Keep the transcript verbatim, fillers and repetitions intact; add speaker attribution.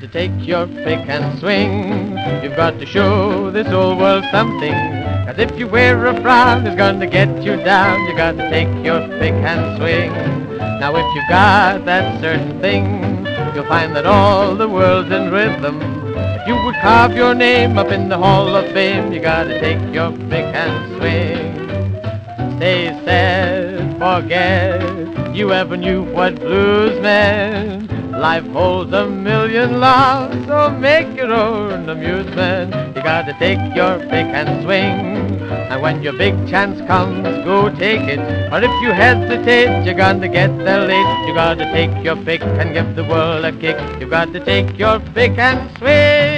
Speaker 1: to take your pick and swing. You've got to show this old world something, 'cause if you wear a frown, it's gonna get you down. You got to take your pick and swing. Now if you've got that certain thing, you'll find that all the world's in rhythm. If you would carve your name up in the Hall of Fame, you gotta take your pick and swing. Stay sad, forget you ever knew what blues meant. Life holds a million loves, so make your own amusement. You gotta take your pick and swing, and when your big chance comes, go take it. Or if you hesitate, you're gonna get there late. You gotta take your pick and give the world a kick. You got to take your pick and swing.